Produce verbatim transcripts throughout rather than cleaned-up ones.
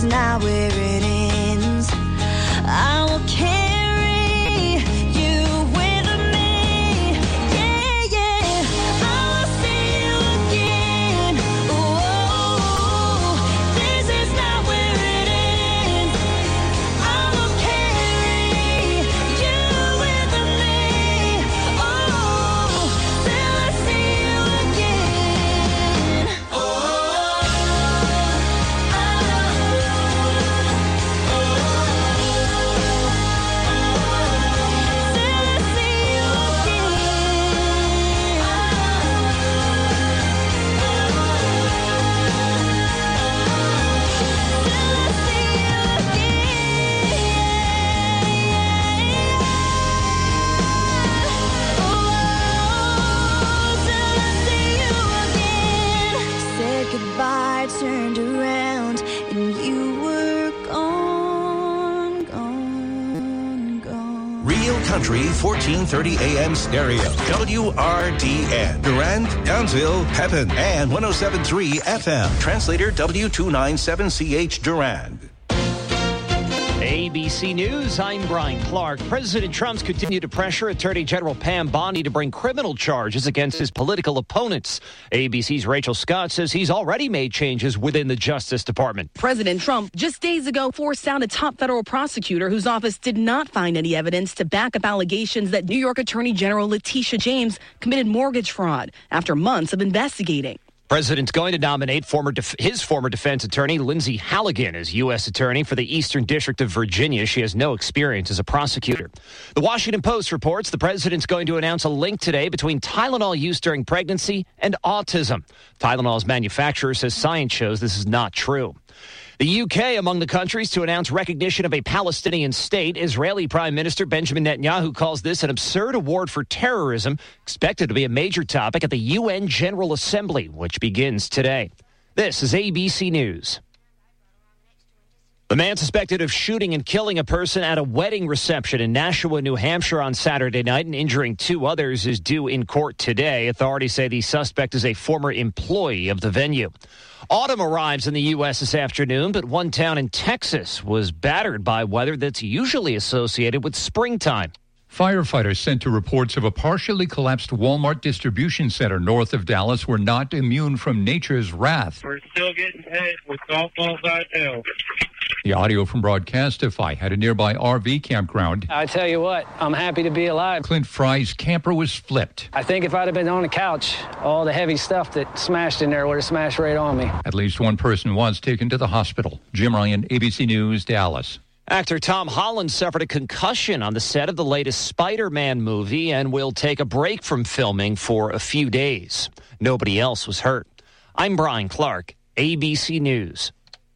not where it ends. I will carry you with me. Yeah, yeah. I will see you again. Oh, this is not where it ends. I will carry you with me. Oh, till I see you again. Oh, goodbye, turned around, and you were gone, gone, gone. Real Country, fourteen thirty A M stereo. W R D N. Durand, Townsville, Pepin, and one oh seven point three F M. Translator W two ninety-seven C H Durand. A B C News, I'm Brian Clark. President Trump's continued to pressure Attorney General Pam Bondi to bring criminal charges against his political opponents. A B C's Rachel Scott says he's already made changes within the Justice Department. President Trump just days ago forced out a top federal prosecutor whose office did not find any evidence to back up allegations that New York Attorney General Letitia James committed mortgage fraud after months of investigating. President's going to nominate former def- his former defense attorney, Lindsay Halligan, as U S attorney for the Eastern District of Virginia. She has no experience as a prosecutor. The Washington Post reports the president's going to announce a link today between Tylenol use during pregnancy and autism. Tylenol's manufacturer says science shows this is not true. The U K among the countries to announce recognition of a Palestinian state. Israeli Prime Minister Benjamin Netanyahu calls this an absurd award for terrorism, expected to be a major topic at the U N General Assembly, which begins today. This is A B C News. The man suspected of shooting and killing a person at a wedding reception in Nashua, New Hampshire on Saturday night and injuring two others is due in court today. Authorities say the suspect is a former employee of the venue. Autumn arrives in the U S this afternoon, but one town in Texas was battered by weather that's usually associated with springtime. Firefighters sent to reports of a partially collapsed Walmart distribution center north of Dallas were not immune from nature's wrath. We're still getting hit with softballs out now. The audio from Broadcastify had a nearby R V campground. I tell you what, I'm happy to be alive. Clint Fry's camper was flipped. I think if I'd have been on the couch, all the heavy stuff that smashed in there would have smashed right on me. At least one person was taken to the hospital. Jim Ryan, A B C News, Dallas. Actor Tom Holland suffered a concussion on the set of the latest Spider-Man movie and will take a break from filming for a few days. Nobody else was hurt. I'm Brian Clark, A B C News.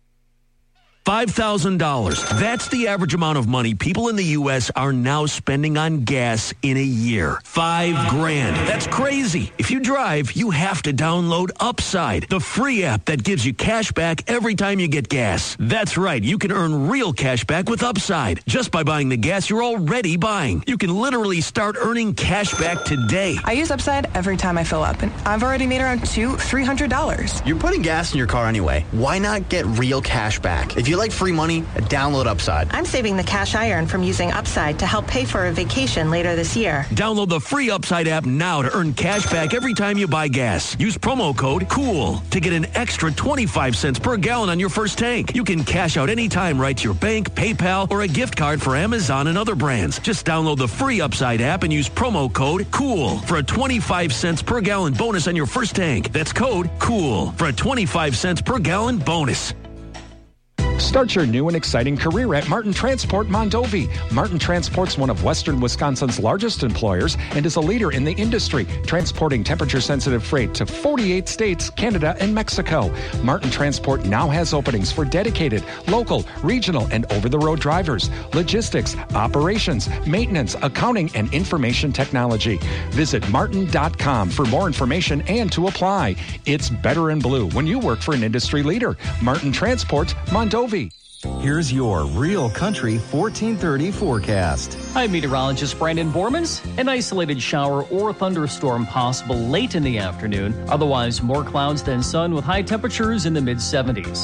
five thousand dollars. That's the average amount of money people in the U S are now spending on gas in a year. Five grand. That's crazy. If you drive, you have to download Upside, the free app that gives you cash back every time you get gas. That's right. You can earn real cash back with Upside just by buying the gas you're already buying. You can literally start earning cash back today. I use Upside every time I fill up, and I've already made around two, three hundred dollars. You're putting gas in your car anyway. Why not get real cash back? If you like free money, download Upside. I'm saving the cash I earn from using Upside to help pay for a vacation later this year. Download the free Upside app now to earn cash back every time you buy gas. Use promo code COOL to get an extra twenty-five cents per gallon on your first tank. You can cash out anytime right to your bank, PayPal, or a gift card for Amazon and other brands. Just download the free Upside app and use promo code COOL for a twenty-five cents per gallon bonus on your first tank. That's code COOL for a twenty-five cents per gallon bonus. Start your new and exciting career at Martin Transport Mondovi. Martin Transport's one of Western Wisconsin's largest employers and is a leader in the industry, transporting temperature-sensitive freight to forty-eight states, Canada, and Mexico. Martin Transport now has openings for dedicated, local, regional, and over-the-road drivers, logistics, operations, maintenance, accounting, and information technology. Visit martin dot com for more information and to apply. It's better in blue when you work for an industry leader. Martin Transport Mondovi. Here's your Real Country fourteen thirty forecast. I'm meteorologist Brandon Bormans. An isolated shower or thunderstorm possible late in the afternoon. Otherwise, more clouds than sun with high temperatures in the mid seventies.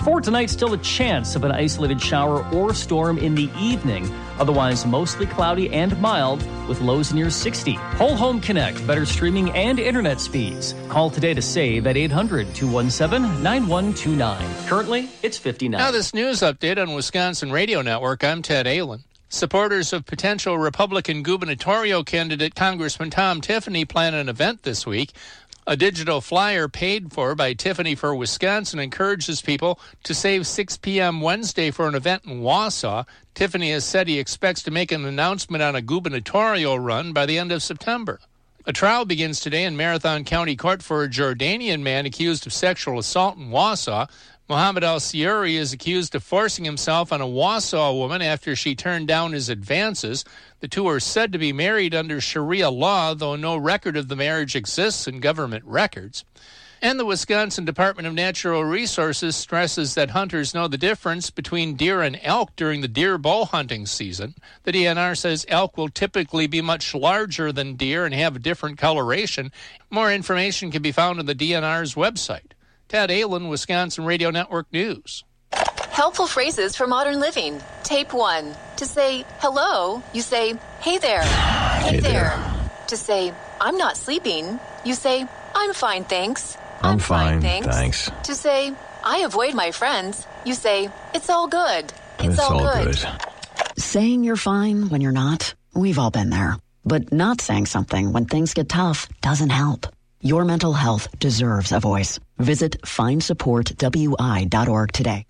For tonight, still a chance of an isolated shower or storm in the evening. Otherwise, mostly cloudy and mild with lows near sixty. Whole Home Connect, better streaming and internet speeds. Call today to save at eight hundred, two one seven, nine one two nine. Currently, it's fifty-nine. Now this news update on Wisconsin Radio Network. I'm Ted Allen. Supporters of potential Republican gubernatorial candidate Congressman Tom Tiffany plan an event this week. A digital flyer paid for by Tiffany for Wisconsin encourages people to save six p.m. Wednesday for an event in Wausau. Tiffany has said he expects to make an announcement on a gubernatorial run by the end of September. A trial begins today in Marathon County Court for a Jordanian man accused of sexual assault in Wausau. Mohammed Al-Siyuri is accused of forcing himself on a Wausau woman after she turned down his advances. The two are said to be married under Sharia law, though no record of the marriage exists in government records. And the Wisconsin Department of Natural Resources stresses that hunters know the difference between deer and elk during the deer bow hunting season. The D N R says elk will typically be much larger than deer and have a different coloration. More information can be found on the D N R's website. Ted Allen, Wisconsin Radio Network News. Helpful phrases for modern living. Tape one. To say hello, you say, hey there. Hey, hey there. there. To say, I'm not sleeping, you say, I'm fine, thanks. I'm, I'm fine, fine, thanks. thanks. To say, I avoid my friends, you say, it's all good. It's, it's all, all good. good. Saying you're fine when you're not, we've all been there. But not saying something when things get tough doesn't help. Your mental health deserves a voice. Visit find support w i dot org today.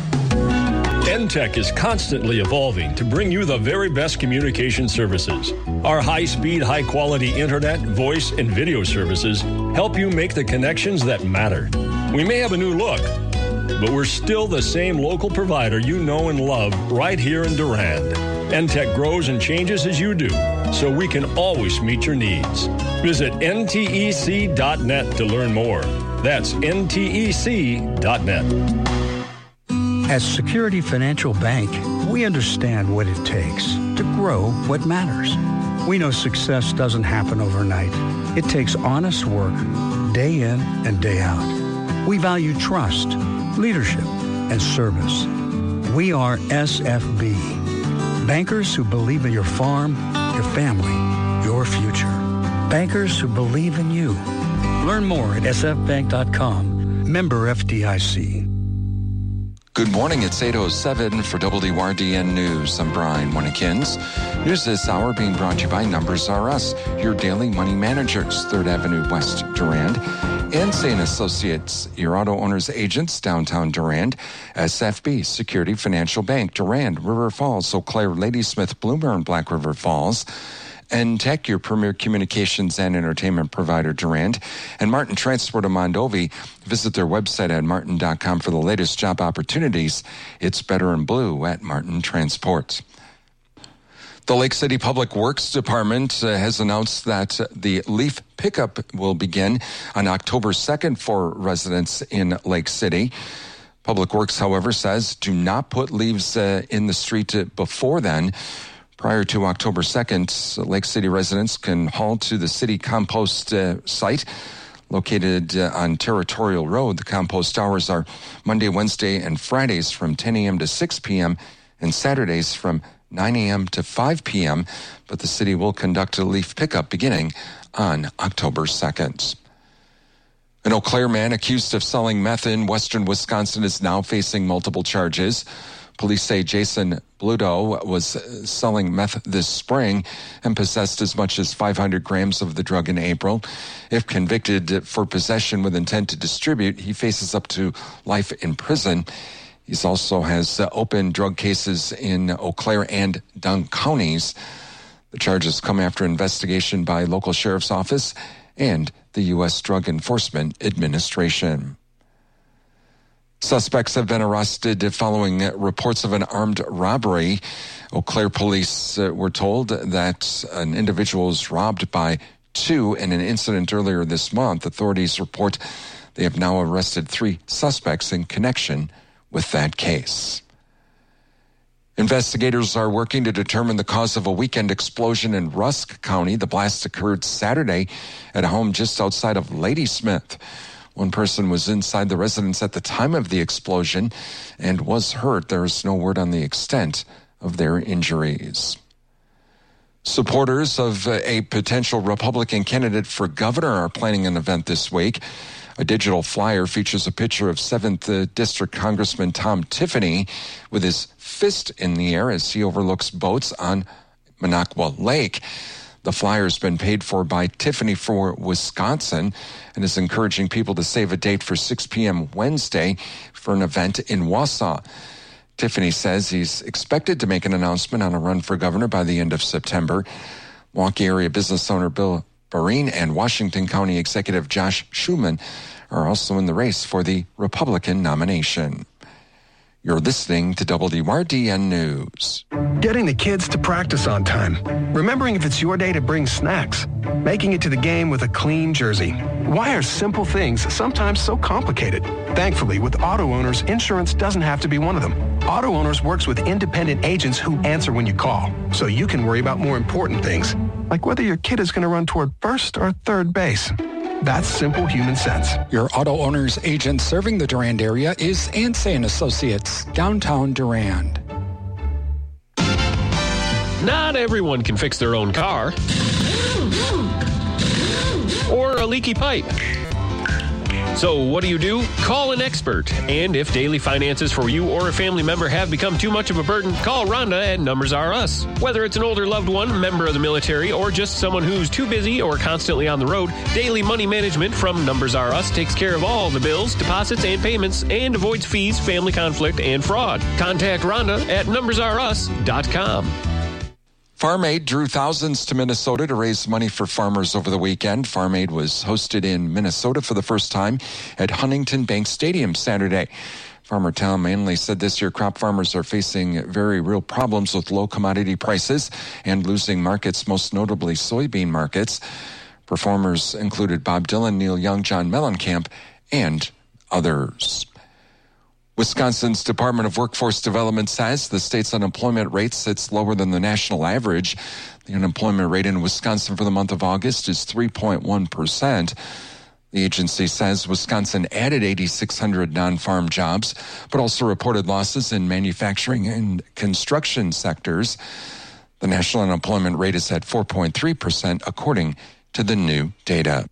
N Tech is constantly evolving to bring you the very best communication services. Our high-speed, high-quality internet, voice, and video services help you make the connections that matter. We may have a new look, but we're still the same local provider you know and love right here in Durand. N Tech grows and changes as you do, so we can always meet your needs. Visit N T E C dot net to learn more. That's N T E C dot net. At Security Financial Bank, we understand what it takes to grow what matters. We know success doesn't happen overnight. It takes honest work, day in and day out. We value trust, leadership, and service. We are S F B, bankers who believe in your farm, your family, your future. Bankers who believe in you. Learn more at s f bank dot com. Member F D I C. Good morning, it's eight oh seven for W R D N News. I'm Brian Winnikins. News this hour being brought to you by Numbers R Us, your daily money managers, third Avenue West, Durand, and Saint Associates, your auto owner's agents, downtown Durand, S F B, Security Financial Bank, Durand, River Falls, Eau Claire, Ladysmith, Bloomer, and Black River Falls, N Tech, your premier communications and entertainment provider, Durand, and Martin Transport of Mondovi. Visit their website at martin dot com for the latest job opportunities. It's better in blue at Martin Transport. The Lake City Public Works Department uh, has announced that uh, the leaf pickup will begin on October second for residents in Lake City. Public Works, however, says do not put leaves uh, in the street uh, before then. Prior to October second, Lake City residents can haul to the city compost uh, site located uh, on Territorial Road. The compost hours are Monday, Wednesday, and Fridays from ten a.m. to six p.m. and Saturdays from nine a.m. to five p.m. But the city will conduct a leaf pickup beginning on October second. An Eau Claire man accused of selling meth in western Wisconsin is now facing multiple charges. Police say Jason Bludo was selling meth this spring and possessed as much as five hundred grams of the drug in April. If convicted for possession with intent to distribute, he faces up to life in prison. He also has uh, open drug cases in Eau Claire and Dunk counties. The charges come after investigation by local sheriff's office and the U S Drug Enforcement Administration. Suspects have been arrested following reports of an armed robbery. Eau Claire police uh, were told that an individual was robbed by two in an incident earlier this month. Authorities report they have now arrested three suspects in connection with that case. Investigators are working to determine the cause of a weekend explosion in Rusk County. The blast occurred Saturday at a home just outside of Ladysmith. One person was inside the residence at the time of the explosion and was hurt. There is no word on the extent of their injuries. Supporters of a potential Republican candidate for governor are planning an event this week. A digital flyer features a picture of seventh District Congressman Tom Tiffany with his fist in the air as he overlooks boats on Minocqua Lake. The flyer has been paid for by Tiffany for Wisconsin and is encouraging people to save a date for six p.m. Wednesday for an event in Wausau. Tiffany says he's expected to make an announcement on a run for governor by the end of September. Milwaukee area business owner Bill Barine and Washington County Executive Josh Schuman are also in the race for the Republican nomination. You're listening to W R D N News. Getting the kids to practice on time. Remembering if it's your day to bring snacks. Making it to the game with a clean jersey. Why are simple things sometimes so complicated? Thankfully, with Auto Owners, insurance doesn't have to be one of them. Auto Owners works with independent agents who answer when you call, so you can worry about more important things, like whether your kid is going to run toward first or third base. That's simple human sense. Your Auto Owners agent serving the Durand area is Ansay and Associates, downtown Durand. Not everyone can fix their own car or a leaky pipe. So what do you do? Call an expert. And if daily finances for you or a family member have become too much of a burden, call Rhonda at Numbers R Us. Whether it's an older loved one, member of the military, or just someone who's too busy or constantly on the road, Daily Money Management from Numbers R Us takes care of all the bills, deposits, and payments and avoids fees, family conflict, and fraud. Contact Rhonda at numbers r us dot com. Farm Aid drew thousands to Minnesota to raise money for farmers over the weekend. Farm Aid was hosted in Minnesota for the first time at Huntington Bank Stadium Saturday. Farmer Tom Manley said this year crop farmers are facing very real problems with low commodity prices and losing markets, most notably soybean markets. Performers included Bob Dylan, Neil Young, John Mellencamp, and others. Wisconsin's Department of Workforce Development says the state's unemployment rate sits lower than the national average. The unemployment rate in Wisconsin for the month of August is three point one percent. The agency says Wisconsin added eight thousand six hundred non-farm jobs, but also reported losses in manufacturing and construction sectors. The national unemployment rate is at four point three percent, according to the new data.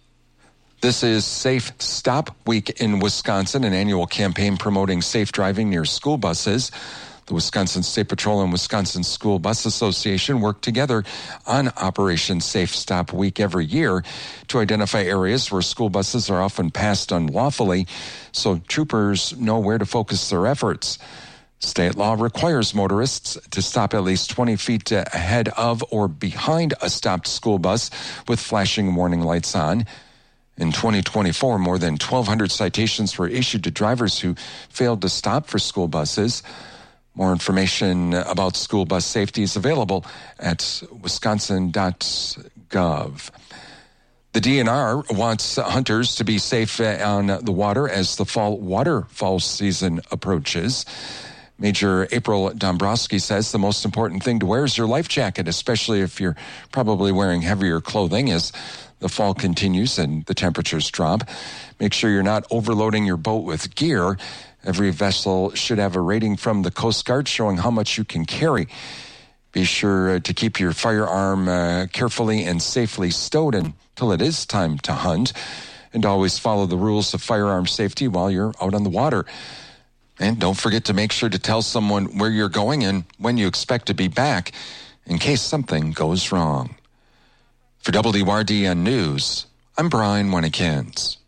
This is Safe Stop Week in Wisconsin, an annual campaign promoting safe driving near school buses. The Wisconsin State Patrol and Wisconsin School Bus Association work together on Operation Safe Stop Week every year to identify areas where school buses are often passed unlawfully, so troopers know where to focus their efforts. State law requires motorists to stop at least twenty feet ahead of or behind a stopped school bus with flashing warning lights on. In twenty twenty-four, more than twelve hundred citations were issued to drivers who failed to stop for school buses. More information about school bus safety is available at wisconsin dot gov. The D N R wants hunters to be safe on the water as the fall waterfowl season approaches. Major April Dombrowski says the most important thing to wear is your life jacket, especially if you're probably wearing heavier clothing as the fall continues and the temperatures drop. Make sure you're not overloading your boat with gear. Every vessel should have a rating from the Coast Guard showing how much you can carry. Be sure to keep your firearm uh, carefully and safely stowed until it is time to hunt. And always follow the rules of firearm safety while you're out on the water. And don't forget to make sure to tell someone where you're going and when you expect to be back in case something goes wrong. For W R D N News, I'm Brian Winnikins.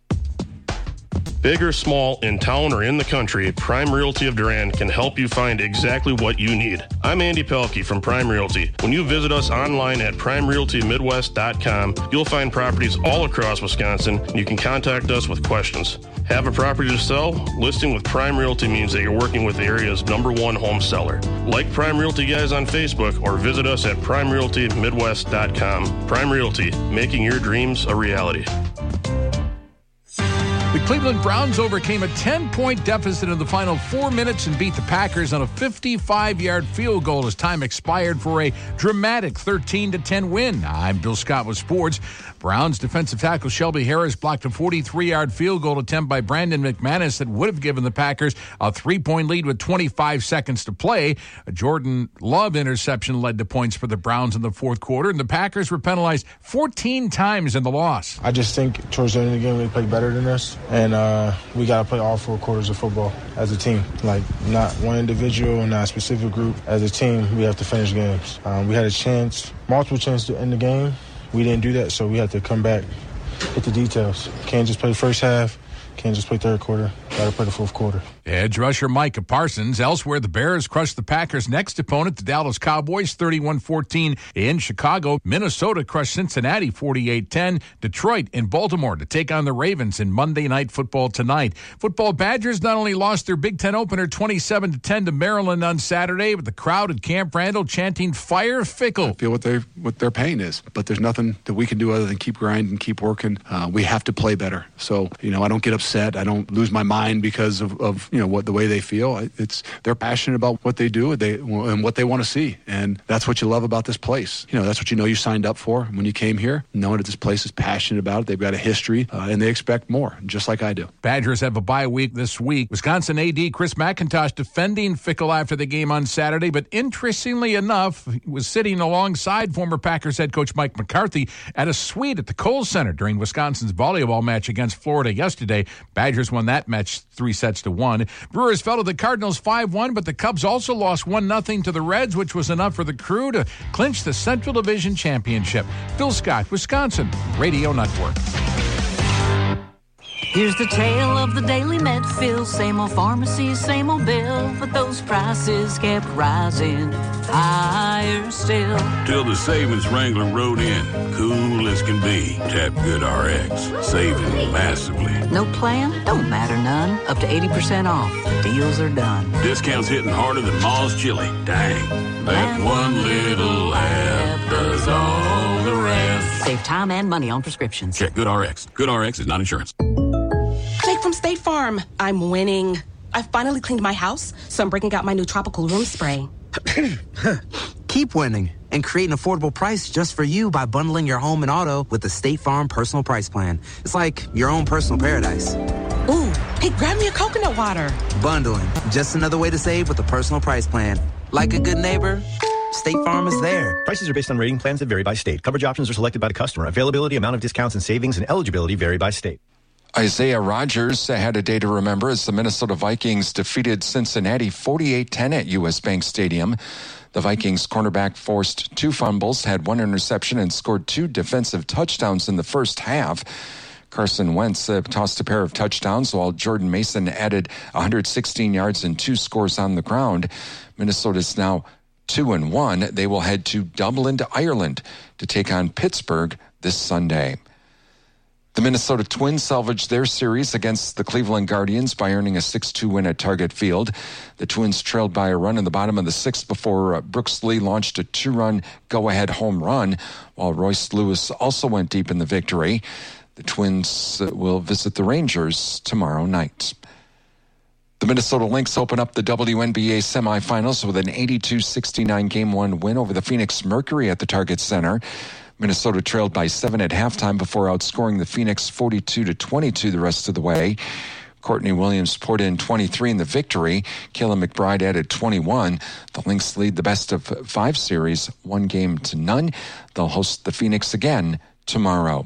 Big or small, in town or in the country, Prime Realty of Durand can help you find exactly what you need. I'm Andy Pelkey from Prime Realty. When you visit us online at prime realty midwest dot com, you'll find properties all across Wisconsin, and you can contact us with questions. Have a property to sell? Listing with Prime Realty means that you're working with the area's number one home seller. Like Prime Realty Guys on Facebook or visit us at prime realty midwest dot com. Prime Realty, making your dreams a reality. The Cleveland Browns overcame a ten-point deficit in the final four minutes and beat the Packers on a fifty-five-yard field goal as time expired for a dramatic thirteen to ten win. I'm Bill Scott with sports. Browns defensive tackle Shelby Harris blocked a forty-three-yard field goal attempt by Brandon McManus that would have given the Packers a three-point lead with twenty-five seconds to play. A Jordan Love interception led to points for the Browns in the fourth quarter, and the Packers were penalized fourteen times in the loss. I just think towards the end of the game, we played better than us, and uh, we got to play all four quarters of football as a team. Like, not one individual and not a specific group. As a team, we have to finish games. Um, we had a chance, multiple chances to end the game. We didn't do that, so we had to come back, hit the details. Can't just play first half. Can't just play third quarter. Got to play the fourth quarter. Edge rusher Micah Parsons. Elsewhere, the Bears crushed the Packers' next opponent, the Dallas Cowboys, thirty-one fourteen in Chicago. Minnesota crushed Cincinnati forty-eight ten. Detroit and Baltimore to take on the Ravens in Monday Night Football tonight. Football Badgers not only lost their Big Ten opener twenty-seven to ten to Maryland on Saturday, but the crowd at Camp Randall chanting "Fire Fickle." I feel what, they, what their pain is, but there's nothing that we can do other than keep grinding, keep working. Uh, we have to play better. So, you know, I don't get upset. I don't lose my mind because of, of you know, what the way they feel. It's they're passionate about what they do they, and what they want to see, and that's what you love about this place. You know, that's what you know you signed up for when you came here, knowing that this place is passionate about it. They've got a history, uh, and they expect more, just like I do. Badgers have a bye week this week. Wisconsin A D Chris McIntosh defending Fickle after the game on Saturday, but interestingly enough, he was sitting alongside former Packers head coach Mike McCarthy at a suite at the Kohl Center during Wisconsin's volleyball match against Florida yesterday. Badgers won that match three sets to one. Brewers fell to the Cardinals five one, but the Cubs also lost one nothing to the Reds, which was enough for the Crew to clinch the Central Division Championship. Phil Scott, Wisconsin Radio Network. Here's the tale of the Daily Medfield. Same old pharmacy, same old bill, but those prices kept rising higher still. Till the savings wrangler rode in, cool as can be. Tap Good R X, saving massively. No plan? Don't matter none. Up to eighty percent off. The deals are done. Discounts hitting harder than Ma's chili. Dang. That one little app does all the rest. Save time and money on prescriptions. Check Good R X. Good R X is not insurance. Jake from State Farm. I'm winning. I finally cleaned my house, so I'm breaking out my new tropical room spray. Keep winning and create an affordable price just for you by bundling your home and auto with the State Farm Personal Price Plan. It's like your own personal paradise. Ooh, hey, grab me a coconut water. Bundling, just another way to save with a personal price plan. Like a good neighbor, State Farm is there. Prices are based on rating plans that vary by state. Coverage options are selected by the customer. Availability, amount of discounts and savings, and eligibility vary by state. Isaiah Rodgers had a day to remember as the Minnesota Vikings defeated Cincinnati forty-eight ten at U S. Bank Stadium. The Vikings cornerback forced two fumbles, had one interception, and scored two defensive touchdowns in the first half. Carson Wentz uh, tossed a pair of touchdowns, while Jordan Mason added one hundred sixteen yards and two scores on the ground. Minnesota is now two and one. They will head to Dublin, Ireland, to take on Pittsburgh this Sunday. The Minnesota Twins salvaged their series against the Cleveland Guardians by earning a six two win at Target Field. The Twins trailed by a run in the bottom of the sixth before uh, Brooks Lee launched a two-run go-ahead home run, while Royce Lewis also went deep in the victory. The Twins uh, will visit the Rangers tomorrow night. The Minnesota Lynx open up the W N B A semifinals with an eighty-two sixty-nine game one win over the Phoenix Mercury at the Target Center. Minnesota trailed by seven at halftime before outscoring the Phoenix forty-two to twenty-two the rest of the way. Courtney Williams poured in twenty-three in the victory. Kayla McBride added twenty-one. The Lynx lead the best of five series, one game to none. They'll host the Phoenix again tomorrow.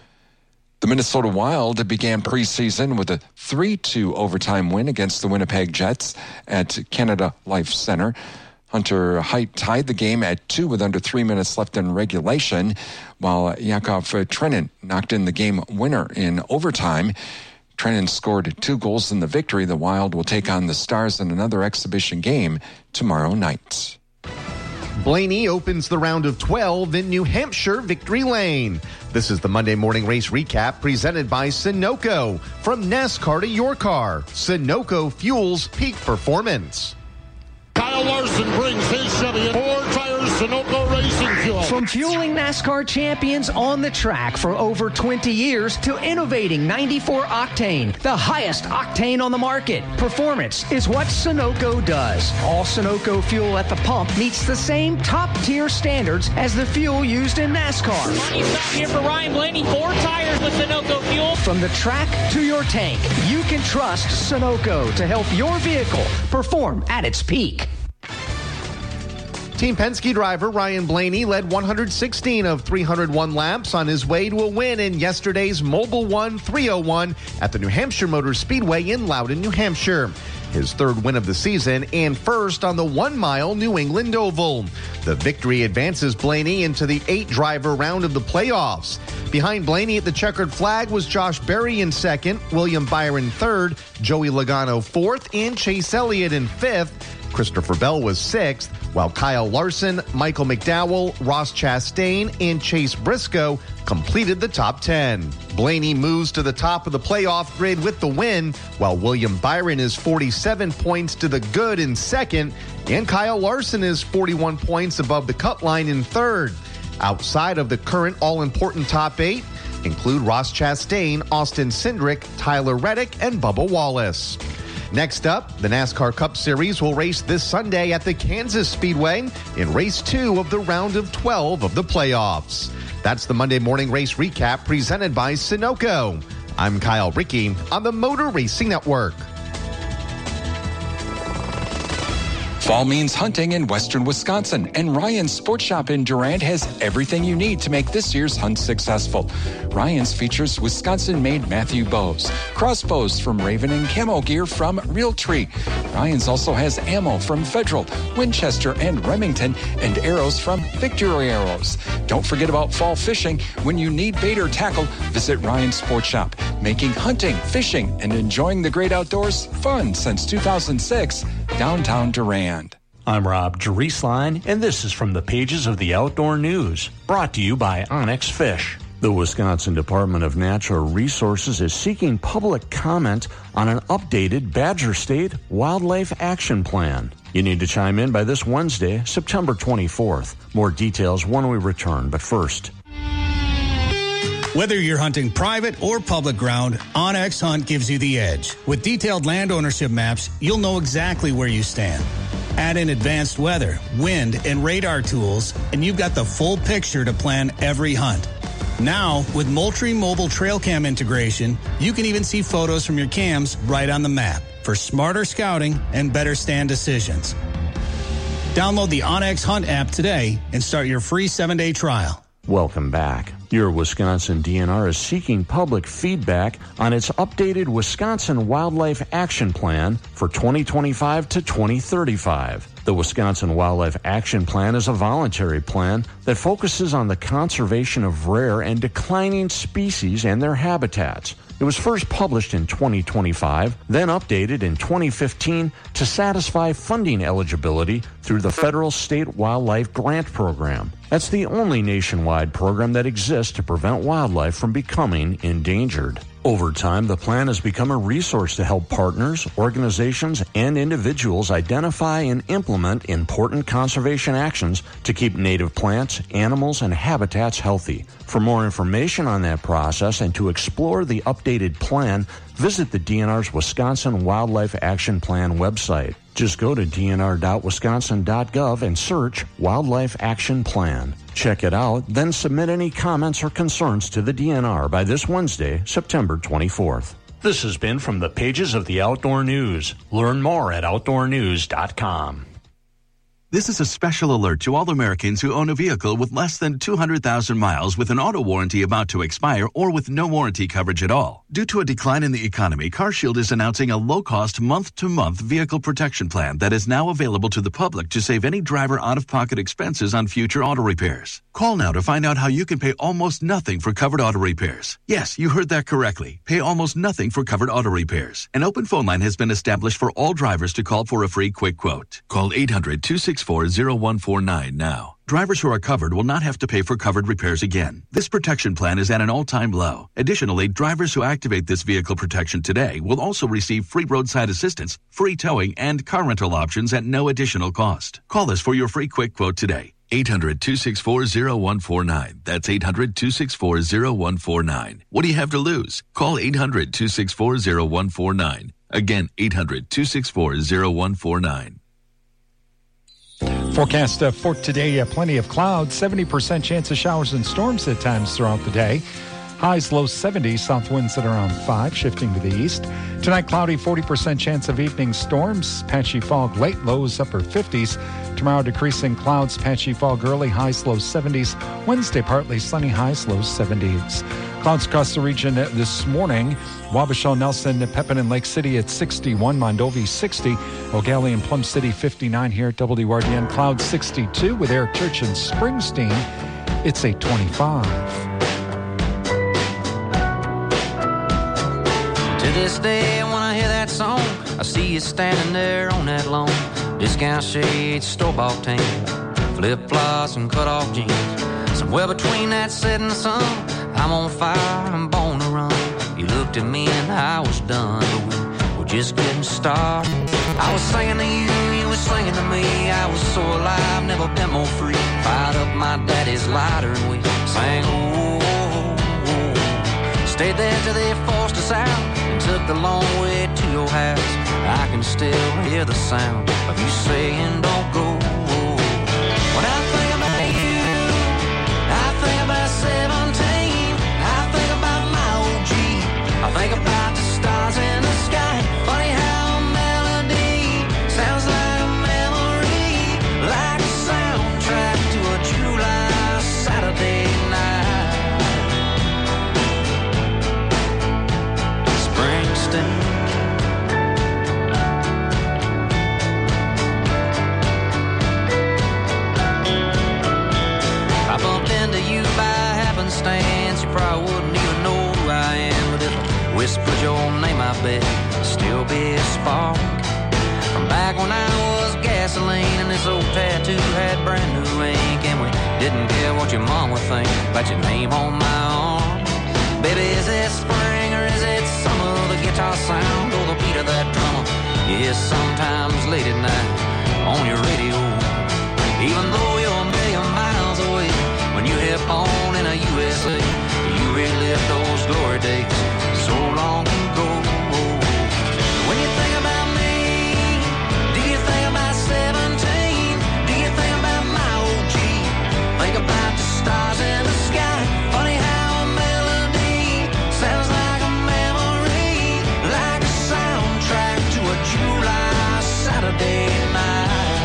The Minnesota Wild began preseason with a three two overtime win against the Winnipeg Jets at Canada Life Center. Hunter Height tied the game at two with under three minutes left in regulation, while Yakov Trenin knocked in the game winner in overtime. Trenin scored two goals in the victory. The Wild will take on the Stars in another exhibition game tomorrow night. Blaney opens the round of twelve in New Hampshire Victory Lane. This is the Monday Morning Race Recap presented by Sunoco. From NASCAR to your car, Sunoco fuels peak performance. Kyle Larson brings his Chevy in. Four tires, Sunoco Racing Fuel. From fueling NASCAR champions on the track for over twenty years to innovating ninety-four octane, the highest octane on the market, performance is what Sunoco does. All Sunoco fuel at the pump meets the same top-tier standards as the fuel used in NASCAR. Money stop here for Ryan Blaney. Four tires with Sunoco fuel. From the track to your tank, you can trust Sunoco to help your vehicle perform at its peak. Team Penske driver Ryan Blaney led one hundred sixteen of three hundred one laps on his way to a win in yesterday's Mobil one three oh one at the New Hampshire Motor Speedway in Loudon, New Hampshire. His third win of the season and first on the one-mile New England Oval. The victory advances Blaney into the eight-driver round of the playoffs. Behind Blaney at the checkered flag was Josh Berry in second, William Byron third, Joey Logano fourth, and Chase Elliott in fifth. Christopher Bell was sixth, while Kyle Larson, Michael McDowell, Ross Chastain, and Chase Briscoe completed the top ten. Blaney moves to the top of the playoff grid with the win, while William Byron is forty-seven points to the good in second, and Kyle Larson is forty-one points above the cut line in third. Outside of the current all-important top eight include Ross Chastain, Austin Cindric, Tyler Reddick, and Bubba Wallace. Next up, the NASCAR Cup Series will race this Sunday at the Kansas Speedway in race two of the round of twelve of the playoffs. That's the Monday morning race recap presented by Sunoco. I'm Kyle Rickey on the Motor Racing Network. Fall means hunting in western Wisconsin, and Ryan's Sports Shop in Durand has everything you need to make this year's hunt successful. Ryan's features Wisconsin-made Matthew bows, crossbows from Raven, and camo gear from Realtree. Ryan's also has ammo from Federal, Winchester, and Remington, and arrows from Victory Arrows. Don't forget about fall fishing. When you need bait or tackle, visit Ryan's Sports Shop, making hunting, fishing, and enjoying the great outdoors fun since two thousand six, downtown Durand. I'm Rob Drieslein, and this is from the pages of the Outdoor News, brought to you by Onyx Fish. The Wisconsin Department of Natural Resources is seeking public comment on an updated Badger State Wildlife Action Plan. You need to chime in by this Wednesday, September twenty-fourth. More details when we return, but first. Whether you're hunting private or public ground, OnX Hunt gives you the edge. With detailed land ownership maps, you'll know exactly where you stand. Add in advanced weather, wind, and radar tools, and you've got the full picture to plan every hunt. Now, with Moultrie Mobile Trail Cam integration, you can even see photos from your cams right on the map for smarter scouting and better stand decisions. Download the OnX Hunt app today and start your free seven-day trial. Welcome back. Your Wisconsin D N R is seeking public feedback on its updated Wisconsin Wildlife Action Plan for twenty twenty-five to twenty thirty-five. The Wisconsin Wildlife Action Plan is a voluntary plan that focuses on the conservation of rare and declining species and their habitats. It was first published in twenty twenty-five, then updated in twenty fifteen to satisfy funding eligibility through the Federal State Wildlife Grant Program. That's the only nationwide program that exists to prevent wildlife from becoming endangered. Over time, the plan has become a resource to help partners, organizations, and individuals identify and implement important conservation actions to keep native plants, animals, and habitats healthy. For more information on that process and to explore the updated plan, visit the D N R's Wisconsin Wildlife Action Plan website. Just go to d n r dot wisconsin dot gov and search Wildlife Action Plan. Check it out, then submit any comments or concerns to the D N R by this Wednesday, September twenty-fourth. This has been from the pages of the Outdoor News. Learn more at outdoor news dot com. This is a special alert to all Americans who own a vehicle with less than two hundred thousand miles with an auto warranty about to expire or with no warranty coverage at all. Due to a decline in the economy, CarShield is announcing a low-cost month-to-month vehicle protection plan that is now available to the public to save any driver out-of-pocket expenses on future auto repairs. Call now to find out how you can pay almost nothing for covered auto repairs. Yes, you heard that correctly. Pay almost nothing for covered auto repairs. An open phone line has been established for all drivers to call for a free quick quote. Call eight hundred, two six four, zero one four nine now. Drivers who are covered will not have to pay for covered repairs again. This protection plan is at an all-time low. Additionally, drivers who activate this vehicle protection today will also receive free roadside assistance, free towing, and car rental options at no additional cost. Call us for your free quick quote today. eight hundred, two six four, zero one four nine. That's eight hundred, two six four, zero one four nine. What do you have to lose? Call eight hundred, two six four, zero one four nine. Again, eight hundred, two six four, zero one four nine. Forecast uh, for today, uh, plenty of clouds, seventy percent chance of showers and storms at times throughout the day. Highs low seventies, south winds at around five, shifting to the east. Tonight, cloudy, forty percent chance of evening storms, patchy fog late, lows upper fifties. Tomorrow, decreasing clouds, patchy fog early, highs low seventies. Wednesday, partly sunny, highs low seventies. Clouds across the region this morning. Wabasha, Nelson, Pepin, and Lake City at sixty-one, Mondovi sixty, O'Galley and Plum City fifty-nine here at W R D N. Clouds sixty-two with Air Church and Springsteen. It's eight twenty-five. To this day, when I hear that song, I see you standing there on that lawn. Discount shades, store-bought tan, flip-flops and cut-off jeans. Somewhere between that setting sun, I'm on fire, I'm born to run. You looked at me and I was done, but we were just getting started. I was singing to you, you were singing to me. I was so alive, never been more free. Fired up my daddy's lighter and we sang, oh, oh, oh. Stayed there till they forced us out and took the long way to your house. I can still hear the sound of you saying, don't go. When I think about you, I think about seventeen. I think about my old Jeep. I think about the stars in the sky. Funny how a melody sounds like a memory, like a soundtrack to a July Saturday night. Springsteen. I bumped into you by happenstance. You probably wouldn't even know who I am, but if I whispered your name, I bet it'd still be a spark. From back when I was gasoline and this old tattoo had brand new ink, and we didn't care what your mom would think about your name on my arm. Baby, is it spring or is it summer? The guitar sound or the beat of that drummer? Yes, sometimes late at night on your radio. Even though you're a million miles away, when you hit on in a U S A, you relive those glory days so long ago. When you think about me, do you think about seventeen? Do you think about my old Jeep? Think about the stars in the sky. Funny how a melody sounds like a memory, like a soundtrack to a July Saturday night.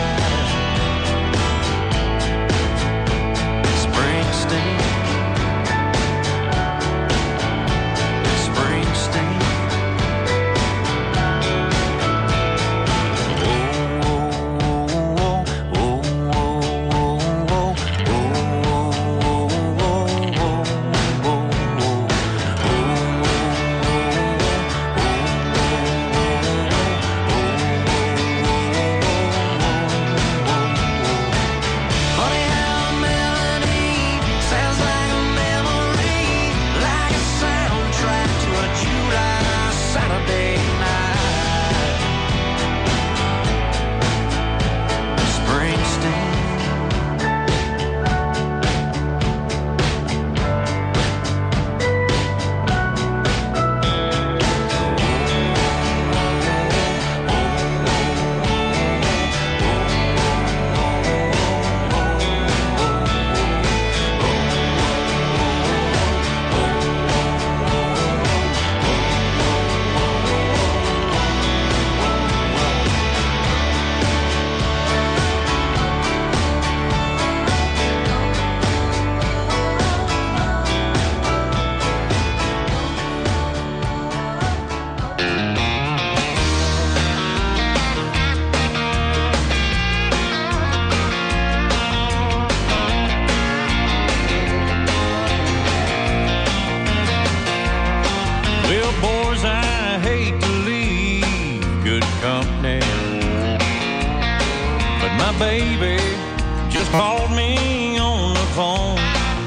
Baby just called me on the phone.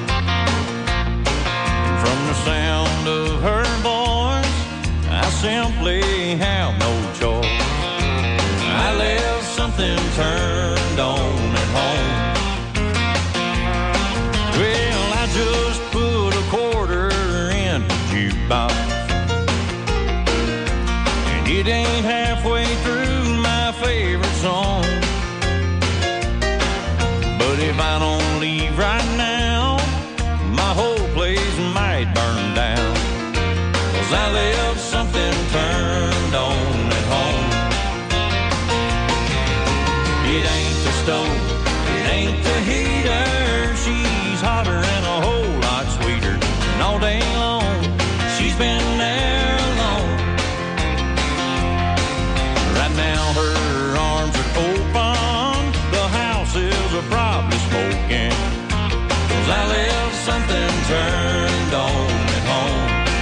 From the sound of her voice, I simply have no choice. I left something turned on at home. jukebox. And it ain't halfway through my favorite song. But if I don't leave right now, my whole place might burn down. 'Cause I left something turned on at home. It ain't the stove, it ain't the heater. She's hotter and a whole lot sweeter. And all day long, she's been there alone. Right now her arms are open, the house is a probably smoking. 'Cause I left something turned on at home.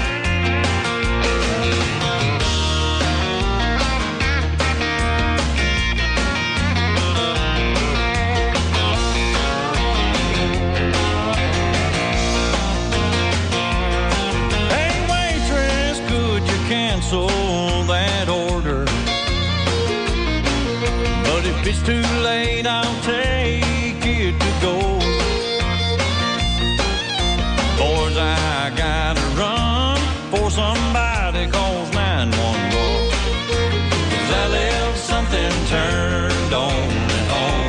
Cancel that order, but if it's too late, I'll take it to go. Boys, I gotta run for somebody calls nine one one. 'Cause I left something turned on at home.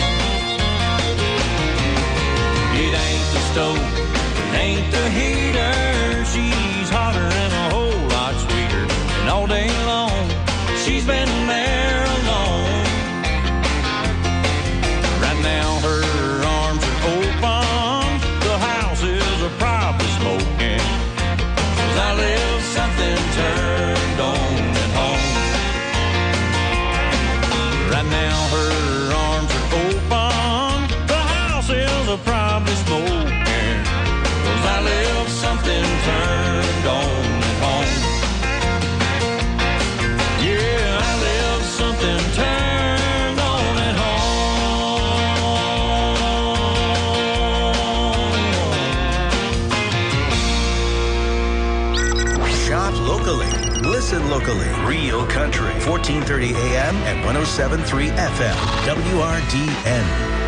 It ain't the stove, it ain't the heater. She's hotter and a whole lot sweeter. And all day long, she's been there alone. Right now her arms are open, the house is a probably smoking. 'Cause I left something turned on at home. Right now her arms are open, the house is a probably smoking. 'Cause I left something turned on at home. Yeah, I left something turned on at home. Shop locally. Listen locally. Real Country. fourteen thirty A M and one oh seven point three F M. W R D N.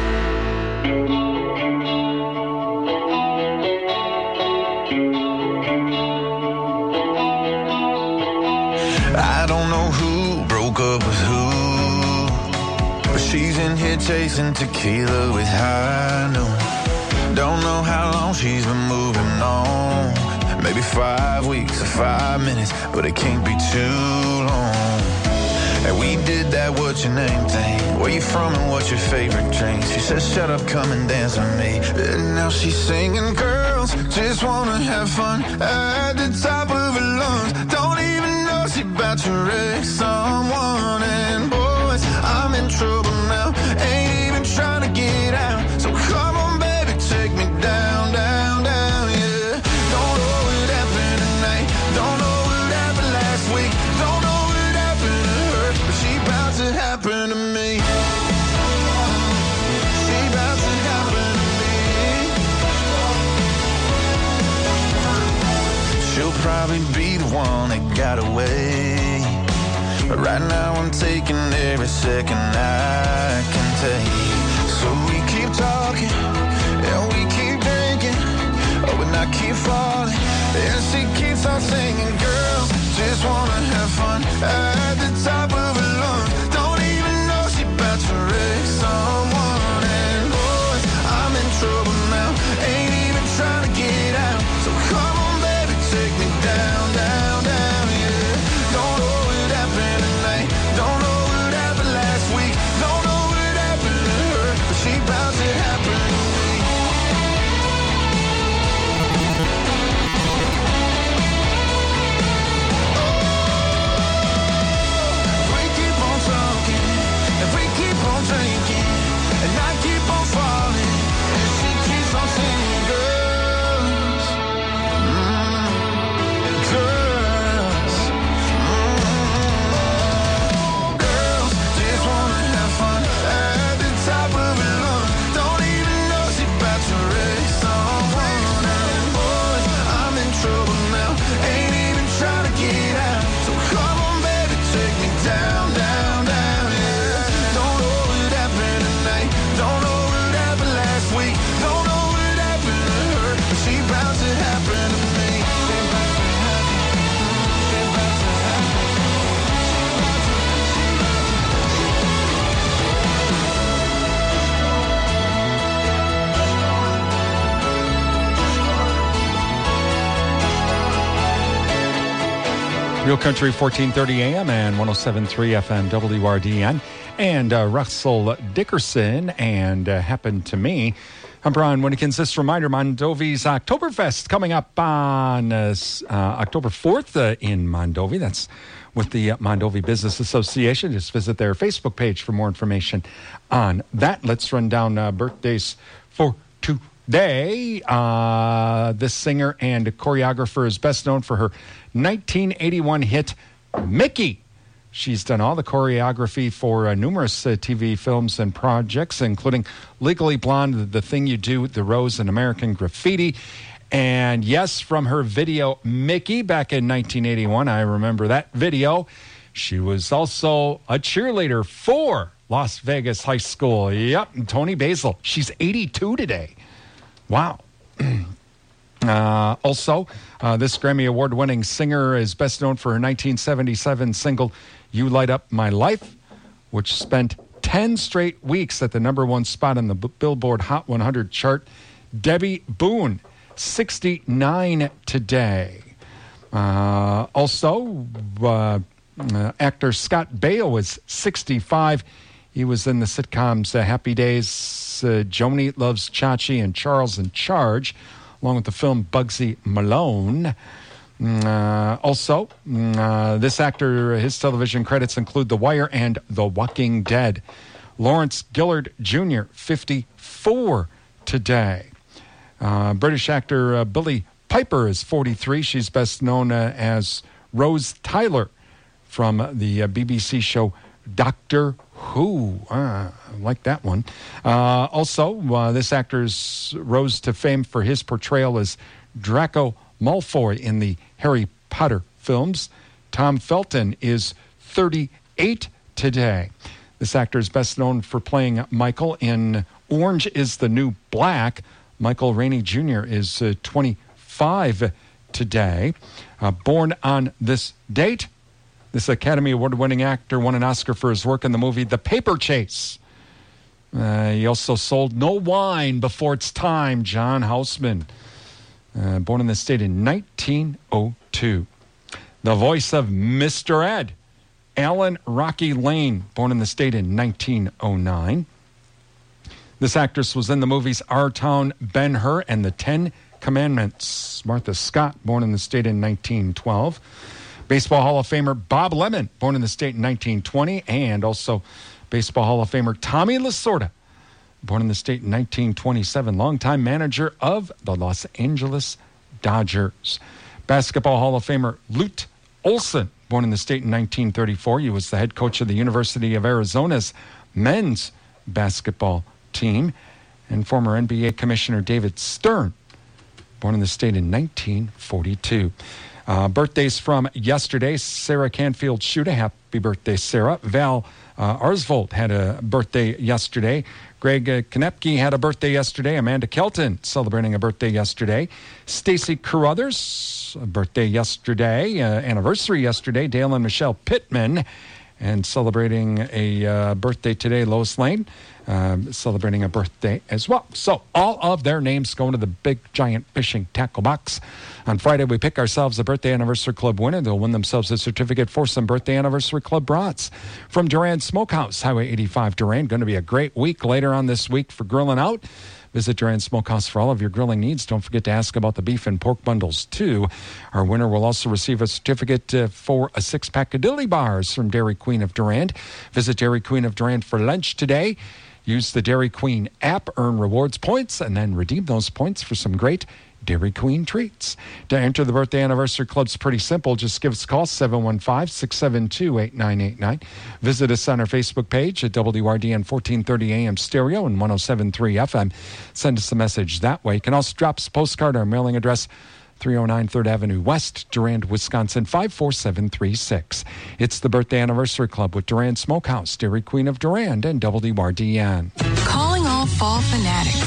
I don't know who broke up with who, but she's in here chasing tequila with high noon. Don't know how long she's been moving on. Maybe five weeks or five minutes, but it can't be too long. And we did that what's your name thing. Where you from and what's your favorite drink? She says shut up, come and dance with me. And now she's singing, girls just wanna have fun at the top of her lungs. Don't even know she about to wreck someone. And boys, I'm in trouble now, ain't even trying to get out. So come on baby, take me down, down, down, yeah. Don't know what happened tonight, don't know what happened last week, don't know what happened to her, but she about to happen to me. She about to happen to me. She'll probably be the one that got away, but right now I'm taking every second I can take. So we keep talking and we keep drinking, oh, and I keep falling, and she keeps on singing, girls just wanna have fun at the top of her lungs. Don't even know she about to wreck someone. And boys, I'm in trouble now, ain't even trying to get out. So come on baby, take me down, down, down, yeah. Don't know what happened tonight, don't know what happened last week, don't know what happened to her, but she about to happen to me. Real Country, fourteen thirty A M and one oh seven point three F M, W R D N. And uh, Russell Dickerson and uh, Happened to Me. I'm Brian Winnekins. This reminder, Mondovi's Oktoberfest coming up on uh, uh, October fourth uh, in Mondovi. That's with the uh, Mondovi Business Association. Just visit their Facebook page for more information on that. Let's run down uh, birthdays for today. Uh, this singer and choreographer is best known for her nineteen eighty-one hit, Mickey. She's done all the choreography for uh, numerous uh, T V films and projects, including Legally Blonde, The Thing You Do, The Rose, and American Graffiti. And yes, from her video, Mickey, back in nineteen eighty-one, I remember that video. She was also a cheerleader for Las Vegas High School. Yep, Tony Basil. She's eighty-two today. Wow. Uh, also, uh, this Grammy Award-winning singer is best known for her nineteen seventy-seven single, You Light Up My Life, which spent ten straight weeks at the number one spot on the B- Billboard Hot one hundred chart. Debbie Boone, sixty-nine today. Uh, also, uh, uh, actor Scott Baio is sixty-five. He was in the sitcoms uh, Happy Days, uh, Joni Loves Chachi, and Charles in Charge, along with the film Bugsy Malone. Uh, also, uh, this actor, his television credits include The Wire and The Walking Dead. Lawrence Gillard Junior, fifty-four today. Uh, British actor uh, Billie Piper is forty-three. She's best known uh, as Rose Tyler from the uh, B B C show Doctor Who. Uh, I like that one. Uh, also, uh, this actor rose to fame for his portrayal as Draco Malfoy in the Harry Potter films. Tom Felton is thirty-eight today. This actor is best known for playing Michael in Orange is the New Black. Michael Rainey Junior is uh, twenty-five today. Uh, born on this date, this Academy Award-winning actor won an Oscar for his work in the movie The Paper Chase. Uh, he also sold No Wine Before It's Time, John Houseman. Uh, born in the state in nineteen oh two. The voice of Mister Ed, Alan Rocky Lane, born in the state in nineteen oh nine. This actress was in the movies Our Town, Ben-Hur, and The Ten Commandments. Martha Scott, born in the state in nineteen twelve. Baseball Hall of Famer Bob Lemon, born in the state in nineteen twenty. And also Baseball Hall of Famer Tommy Lasorda, born in the state in nineteen twenty-seven. Longtime manager of the Los Angeles Dodgers. Basketball Hall of Famer Lute Olson, born in the state in nineteen thirty-four. He was the head coach of the University of Arizona's men's basketball team. And former N B A Commissioner David Stern, born in the state in nineteen forty-two. Uh, birthdays from yesterday, Sarah Canfield Shuda, happy birthday, Sarah. Val uh, Arsvold had a birthday yesterday. Greg uh, Konepke had a birthday yesterday. Amanda Kelton celebrating a birthday yesterday. Stacy Carruthers, a birthday yesterday. Uh, anniversary yesterday. Dale and Michelle Pittman. And celebrating a uh, birthday today, Lois Lane, um, celebrating a birthday as well. So all of their names go into the big, giant fishing tackle box. On Friday, we pick ourselves a Birthday Anniversary Club winner. They'll win themselves a certificate for some Birthday Anniversary Club brats from Durand Smokehouse, Highway eighty-five, Durand. Going to be a great week later on this week for grilling out. Visit Durand Smokehouse for all of your grilling needs. Don't forget to ask about the beef and pork bundles, too. Our winner will also receive a certificate uh, for a six-pack of dilly bars from Dairy Queen of Durand. Visit Dairy Queen of Durand for lunch today. Use the Dairy Queen app, earn rewards points, and then redeem those points for some great Dairy Queen treats. To enter the Birthday Anniversary Club's pretty simple. Just give us a call, seven one five, six seven two, eight nine eight nine. Visit us on our Facebook page at W R D N fourteen thirty A M stereo and one oh seven point three F M. Send us a message that way. You can also drop us a postcard. Our mailing address, three oh nine third Avenue West, Durand, Wisconsin, five four seven three six. It's the Birthday Anniversary Club with Durand Smokehouse, Dairy Queen of Durand, and W R D N. Calling all fall fanatics.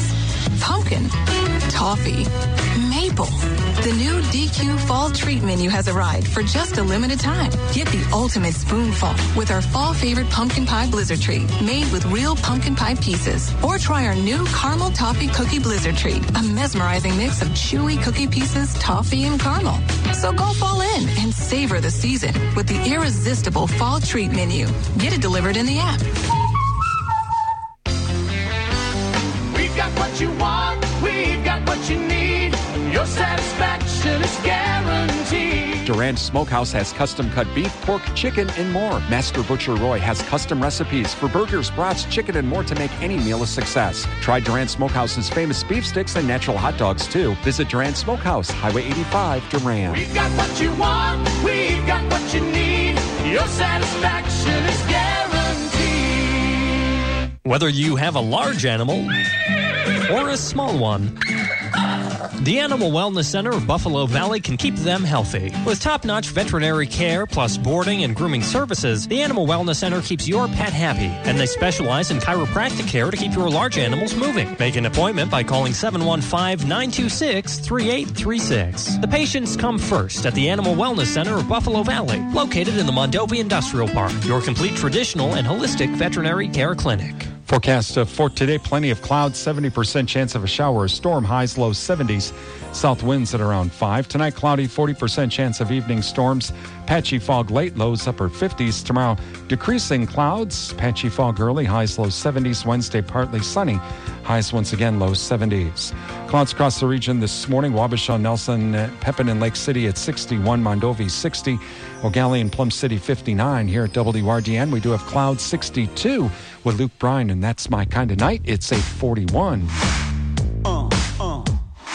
pumpkin, toffee, maple. The new D Q Fall Treat Menu has arrived for just a limited time. Get the ultimate spoonful with our fall favorite pumpkin pie blizzard treat made with real pumpkin pie pieces. Or try our new caramel toffee cookie blizzard treat, a mesmerizing mix of chewy cookie pieces, toffee, and caramel. So go fall in and savor the season with the irresistible Fall Treat Menu. Get it delivered in the app. We've got what you want, we've got what you need. Your satisfaction is guaranteed. Durand Smokehouse has custom-cut beef, pork, chicken, and more. Master Butcher Roy has custom recipes for burgers, brats, chicken, and more to make any meal a success. Try Durand Smokehouse's famous beef sticks and natural hot dogs, too. Visit Durand Smokehouse, Highway eighty-five, Durand. We've got what you want, we've got what you need. Your satisfaction is guaranteed. Whether you have a large animal or a small one, the Animal Wellness Center of Buffalo Valley can keep them healthy. With top-notch veterinary care plus boarding and grooming services, the Animal Wellness Center keeps your pet happy, and they specialize in chiropractic care to keep your large animals moving. Make an appointment by calling seven one five, nine two six, three eight three six. The patients come first at the Animal Wellness Center of Buffalo Valley, located in the Mondovi Industrial Park, your complete traditional and holistic veterinary care clinic. Forecast uh, for today, plenty of clouds, seventy percent chance of a shower or storm, highs, low seventies. South winds at around five. Tonight, cloudy, forty percent chance of evening storms. Patchy fog late, lows upper fifties. Tomorrow, decreasing clouds, patchy fog early, highs, low seventies. Wednesday, partly sunny, highs once again, low seventies. Clouds across the region this morning. Wabasha, Nelson, uh, Pepin, and Lake City at sixty-one. Mondovi, sixty. O'Galley and Plum City, fifty-nine. Here at W D R D N, we do have clouds, sixty-two. With Luke Bryan, and That's My Kind of Night. It's eight forty-one. Uh, uh.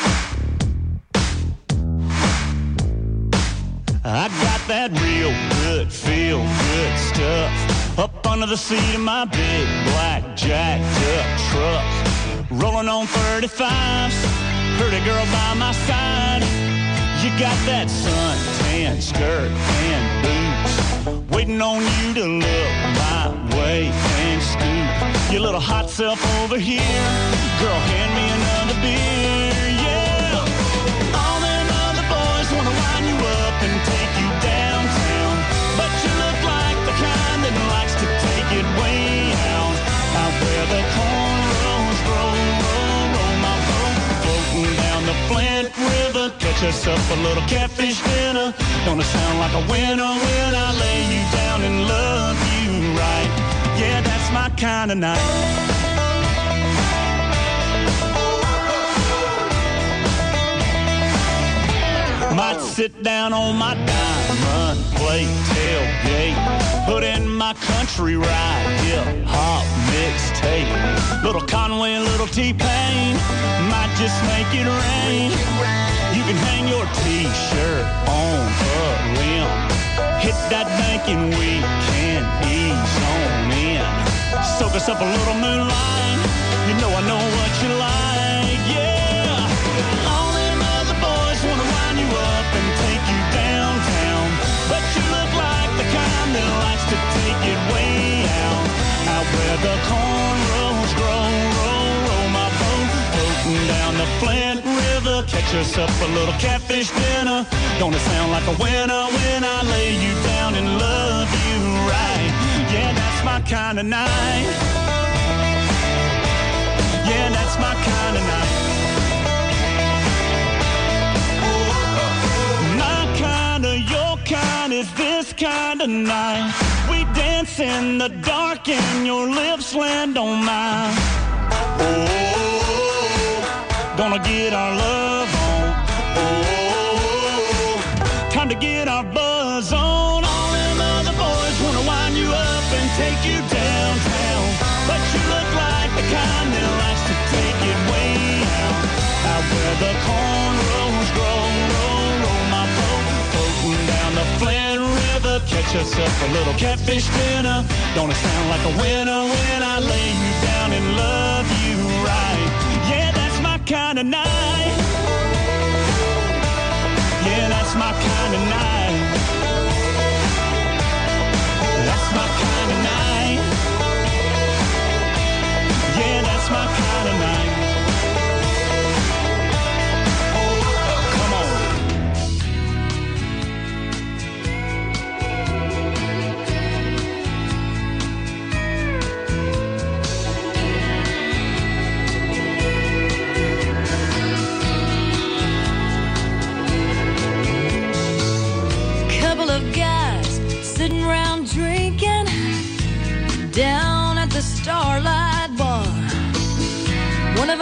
I got that real good, feel good stuff up under the seat of my big black jacked up truck. Rolling on thirty-fives, pretty girl by my side. You got that suntan skirt and boots, waiting on you to look my way and scoot your little hot self over here. Girl, hand me another beer, yeah. All them other boys wanna wind you up and take you downtown, but you look like the kind that likes to take it way out, out where the cornrows roll, roll, roll my boat, floating down the Flint River. Catch us up a little catfish dinner. Gonna sound like a winner when I lay you down and love you right. Yeah, that's my kind of night. Might sit down on my diamond plate tailgate, put in my country ride, hip hop mixtape. Little Conway, little T-Pain, might just make it rain. You can hang your T-shirt on a limb, hit that bank and we can ease on in. Soak us up a little moonlight, you know I know what you like, yeah. All them other boys wanna wind you up and take you downtown, but you look like the kind that likes to take it way out, out where the cornrows grow, roll, roll my boat, floating down the Flint River. Catch us up a little catfish dinner. Gonna sound like a winner when I lay you down and love you right. Yeah, that's my kind of night. Yeah, that's my kind of night. My kind of, your kind is this kind of night. We dance in the dark and your lips land on mine. Oh, gonna get our love on. Oh, time to get our buzz on. All them other boys wanna wind you up and take you downtown, but you look like the kind that likes to take it way out, out where the cornrows grow, roll, roll my boat, floating down the Flint River. Catch us up a little catfish dinner. Gonna sound like a winner when I lay you down and love you right. Yeah, that's my kind of night. Yeah, that's my kind of night. That's my kind of night. Yeah, that's my kind of night.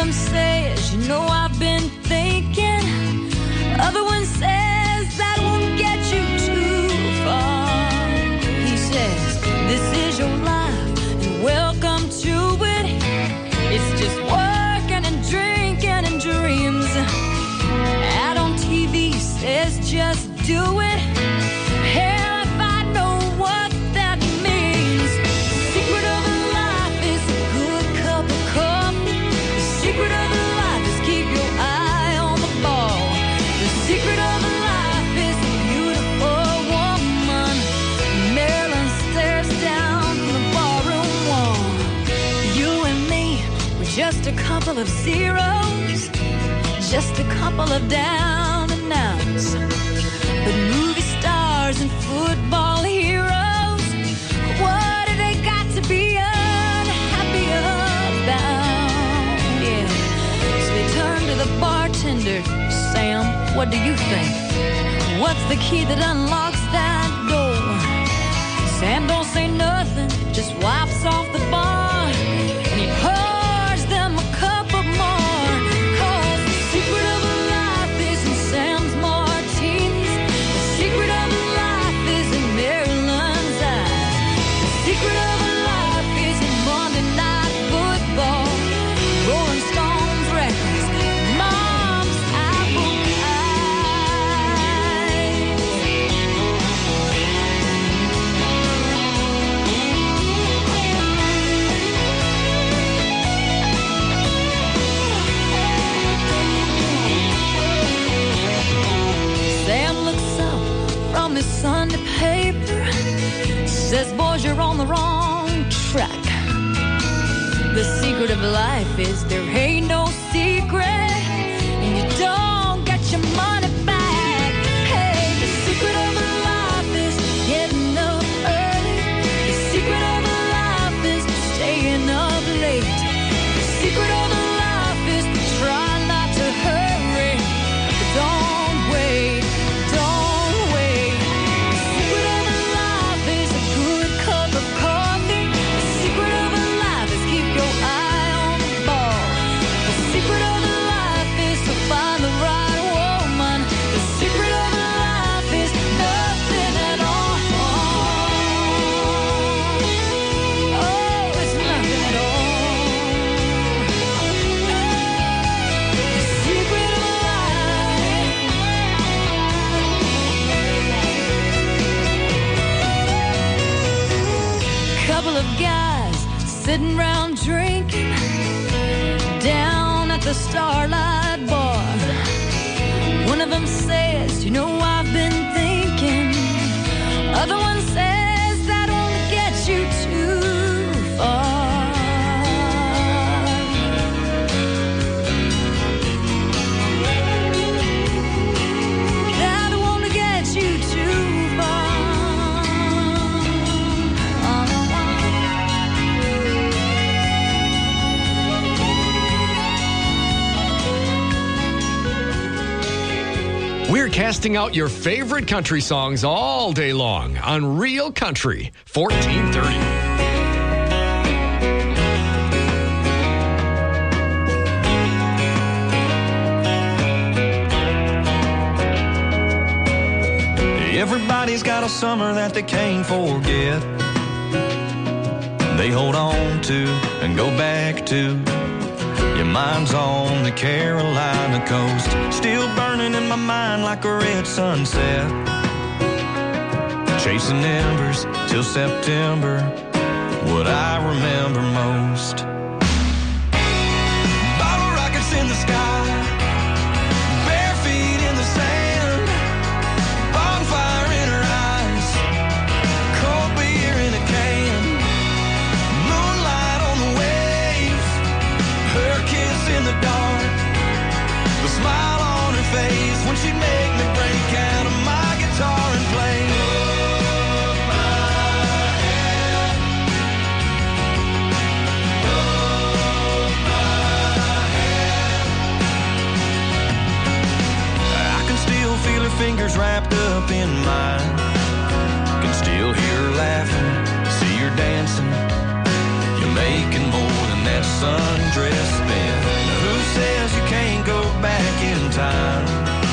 them says, you know I've been thinking. Other one says that won't get you too far. He says, this is your life and welcome to it. It's just working and drinking and dreams. Ad on T V says just do it. Hell, if I know what that means. The secret of life is a good cup of coffee. The secret of life is keep your eye on the ball. The secret of life is a beautiful woman. Marilyn stares down from the barroom wall. You and me, we're just a couple of zeros, just a couple of down and outs. But movie stars and football heroes, what do they got to be unhappy about? Yeah. So they turn to the bartender. Sam, what do you think? What's the key that unlocks that door? Sam don't say nothing, just wipes off the bar, and he pours them a cup of more. 'Cause the secret of life is in Sam's martinis. The secret of life is in Maryland's eyes. The secret of life is in Monday Night Football, Rolling Stones records, Mom's apple Sam looks up from his Sunday paper, says, boys, you're on the wrong track. The secret of life is there ain't no secret, and you don't get your money back. Hey, the secret of life is getting up early. The secret of life is staying up late. The secret of life is trying not to hurry. But don't wait, don't wait. The secret of life is a good cup of coffee. The secret of life is keep your eye on the ball. The secret of life is to find the right woman. The secret of life is nothing at all. Oh, it's nothing at all. The secret of life. Couple of guys sitting around drinking down at the Starlight Bar. One of them says, you know, I've been thinking. Other one says that won't get you too far. That won't get you too far. We're casting out your favorite country songs all day long on Real Country fourteen thirty. Everybody's got a summer that they can't forget. They hold on to and go back to. Your mind's on the Carolina coast, still burning in my mind like a red sunset. Chasing embers till September, what I remember most. Bottle rockets in the sky, bare feet in the sand, bonfire in her eyes, cold beer in a can, moonlight on the wave, her kiss in the dark, the smile on her face when she'd make me break out of my guitar and play. Hold my hand, hold my hand. I can still feel her fingers wrapped up in mine, can still hear her laughing, see her dancing. You're making more than that sundress spin. Who's time.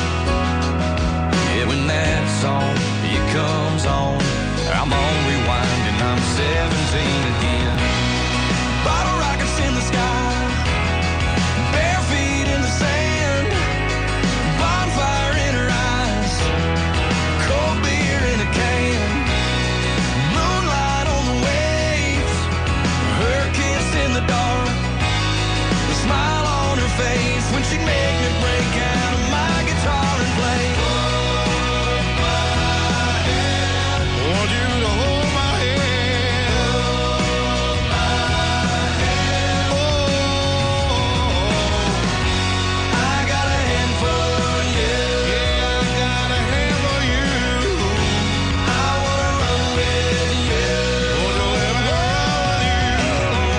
Yeah, when that song, it comes on, I'm on rewind and I'm seventeen again. Bottle rockets in the sky, bare feet in the sand, bonfire in her eyes, cold beer in a can, moonlight on the waves, her kiss in the dark, the smile on her face when she'd make me break out of my guitar and play. Hold my hand, want you to hold my hand, hold my hand. Oh, I got a hand for you. Yeah, I got a hand for you. I wanna run with you. Want to let me run with you.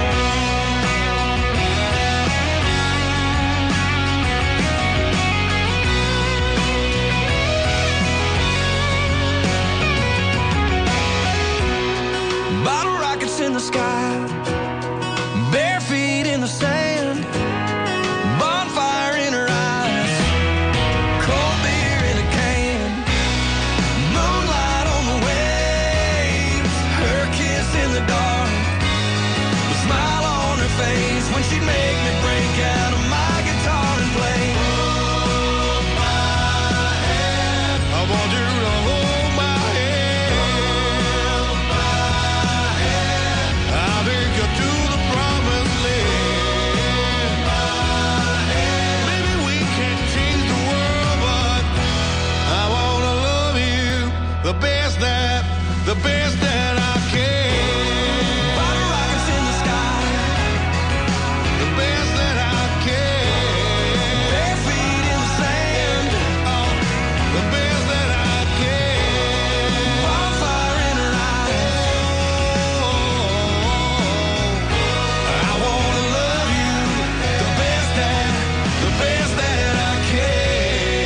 Bottle rockets in the sky, bare feet in the sand, bonfire in her eyes, cold beer in a can, moonlight on the waves, her kiss in the dark, the smile on her face when she'd make me break out of my guitar and play. Hold my hand, I want you to hold my hand, hold my hand, I'll take you to the promised land. My hand, maybe we can't change the world, but I wanna love you the best that, the best that I can. Bottle rockets in the sky, the best that I can. Bare feet in the sand, oh, the best that I can. Bonfire in her eyes, oh, I wanna love you the best that, the best that I can.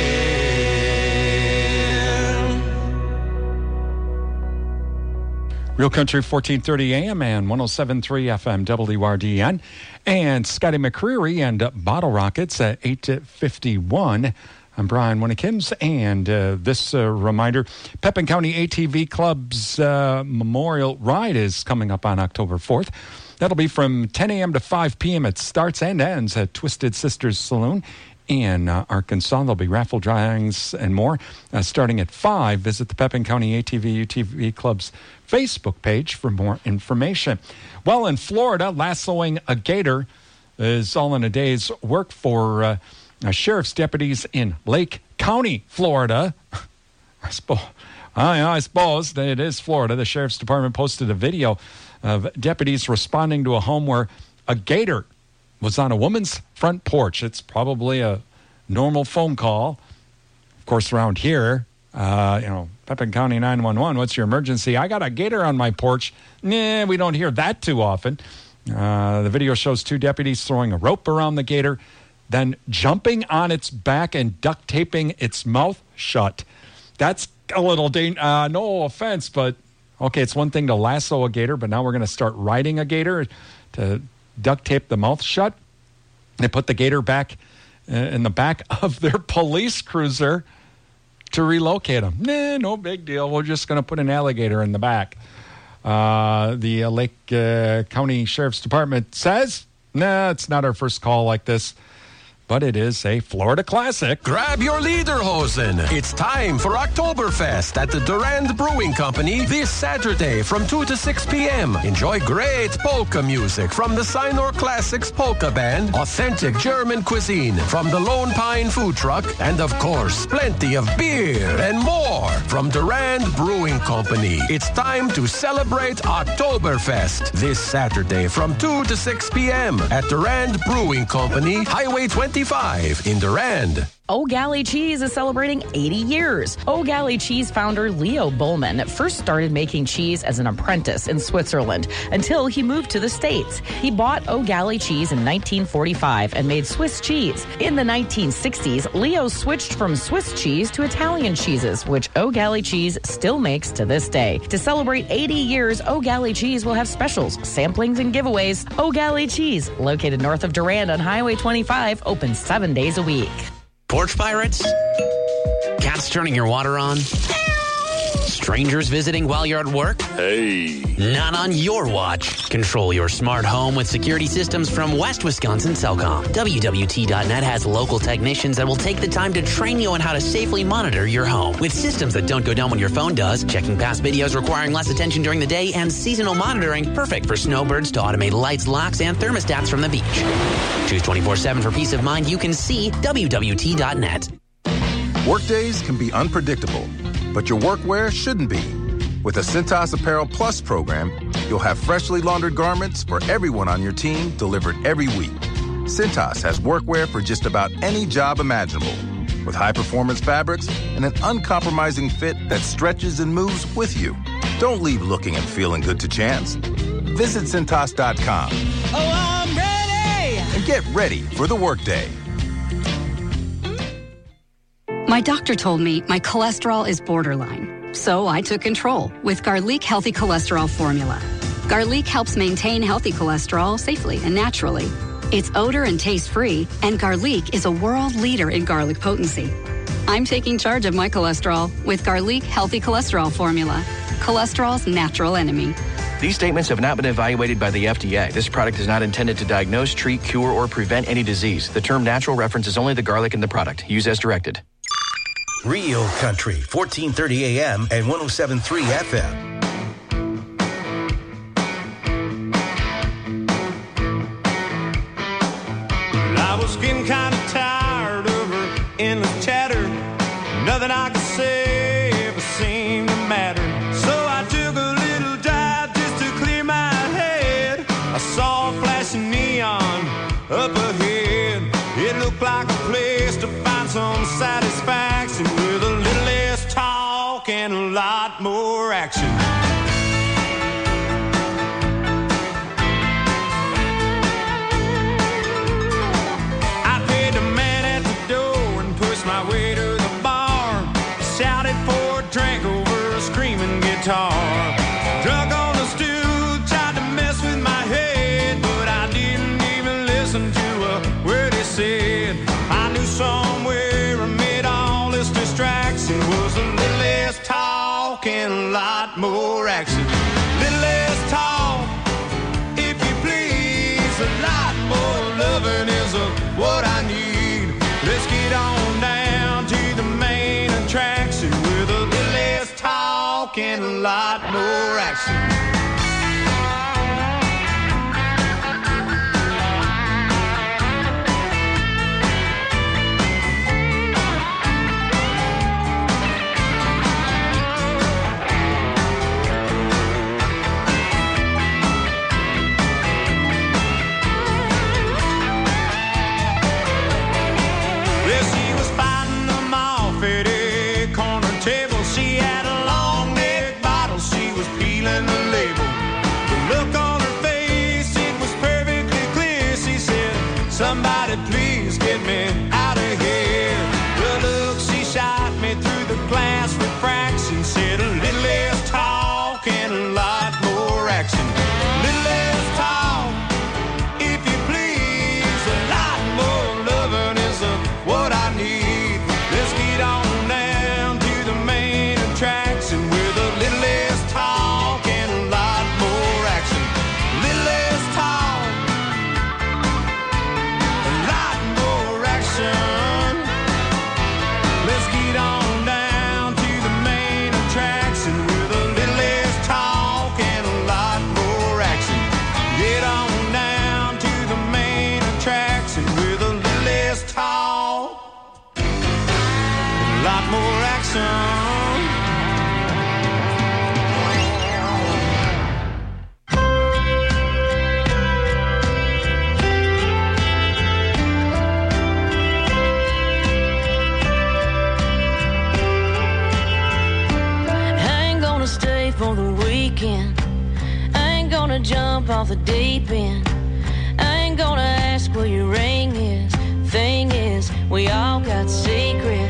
Real Country fourteen thirty A M and one oh seven point three F M W R D N. And Scotty McCreery and uh, Bottle Rockets at eight fifty-one. I'm Brian Winnekins, and uh, this uh, reminder, Pepin County A T V Club's uh, Memorial Ride is coming up on October fourth. That'll be from ten a.m. to five p.m. It starts and ends at Twisted Sisters Saloon in uh, Arkansas. There'll be raffle drawings and more uh, starting at five. Visit the Pepin County A T V U T V Club's Facebook page for more information. Well, in Florida, lassoing a gator is all in a day's work for uh, uh, sheriff's deputies in Lake County, Florida. I suppose, I, I suppose that it is Florida. The sheriff's department posted a video of deputies responding to a home where a gator was on a woman's front porch. It's probably a normal phone call. Of course, around here, uh, you know, Pepin County nine one one, what's your emergency? I got a gator on my porch. Nah, we don't hear that too often. Uh, the video shows two deputies throwing a rope around the gator, then jumping on its back and duct taping its mouth shut. That's a little dangerous. Uh, no offense, but okay, it's one thing to lasso a gator, but now we're going to start riding a gator to duct tape the mouth shut. They put the gator back in the back of their police cruiser to relocate him. Nah, no big deal. We're just going to put an alligator in the back. Uh, the uh, Lake uh, County Sheriff's Department says, nah, it's not our first call like this, but it is a Florida classic. Grab your Lederhosen. It's time for Oktoberfest at the Durand Brewing Company this Saturday from two to six p.m. Enjoy great polka music from the Sinor Classics Polka Band, authentic German cuisine from the Lone Pine Food Truck, and of course, plenty of beer and more from Durand Brewing Company. It's time to celebrate Oktoberfest this Saturday from two to six p.m. at Durand Brewing Company, Highway twenty-five in Durand. O'Galley Cheese is celebrating eighty years. O'Galley Cheese founder Leo Bullman first started making cheese as an apprentice in Switzerland until he moved to the States. He bought O'Galley Cheese in nineteen forty-five and made Swiss cheese. In the nineteen sixties, Leo switched from Swiss cheese to Italian cheeses, which O'Galley Cheese still makes to this day. To celebrate eighty years, O'Galley Cheese will have specials, samplings, and giveaways. O'Galley Cheese, located north of Durand on Highway twenty-five, open seven days a week. Porch pirates? Cats turning your water on? Strangers visiting while you're at work? Hey. Not on your watch. Control your smart home with security systems from West Wisconsin Telcom. W W T dot net has local technicians that will take the time to train you on how to safely monitor your home. With systems that don't go down when your phone does, checking past videos requiring less attention during the day, and seasonal monitoring, perfect for snowbirds to automate lights, locks, and thermostats from the beach. Choose twenty-four seven for peace of mind you can see. W W T dot net. Workdays can be unpredictable, but your workwear shouldn't be. With the Cintas Apparel Plus program, you'll have freshly laundered garments for everyone on your team delivered every week. Cintas has workwear for just about any job imaginable, with high-performance fabrics and an uncompromising fit that stretches and moves with you. Don't leave looking and feeling good to chance. Visit Cintas dot com. Oh, I'm ready! And get ready for the workday. My doctor told me my cholesterol is borderline, so I took control with Garlic Healthy Cholesterol Formula. Garlic helps maintain healthy cholesterol safely and naturally. It's odor and taste-free, and Garlic is a world leader in garlic potency. I'm taking charge of my cholesterol with Garlic Healthy Cholesterol Formula, cholesterol's natural enemy. These statements have not been evaluated by the F D A. This product is not intended to diagnose, treat, cure, or prevent any disease. The term natural references only the garlic in the product. Use as directed. Real Country, fourteen thirty A M and one oh seven point three F M. I was getting kind of tired of her endless chatter. Nothing I could say ever seemed to matter. So I took a little drive just to clear my head. I saw a flashing neon up ahead. It looked like a place to find some satisfaction with a little less talk and a lot more action. I paid the man at the door and pushed my way to the bar. Shouted for a drink over a screaming guitar. Drunk on the stool, tried to mess with my head, but I didn't even listen to a word he said. I knew somewhere amid all this distraction was a little less talk and a lot more action. Little less talk, if you please. A lot more loving is a, what I need. Let's get on down to the main attraction with a little less talk and a lot more action. Somebody please get me out of here. The look she shot me through the glass refraction said a little less talk and a lot more action. Little less talk, if you please. A lot more loving is a, what I need. Let's get on down to the main attraction with a little less talk and a lot more action. Little less talk. Let's get on down to the main attraction with a little less talk and a lot more action. Get on down to the main attraction with a little less talk, a lot more action. For the weekend, I ain't gonna jump off the deep end. I ain't gonna ask where your ring is. Thing is, we all got secrets.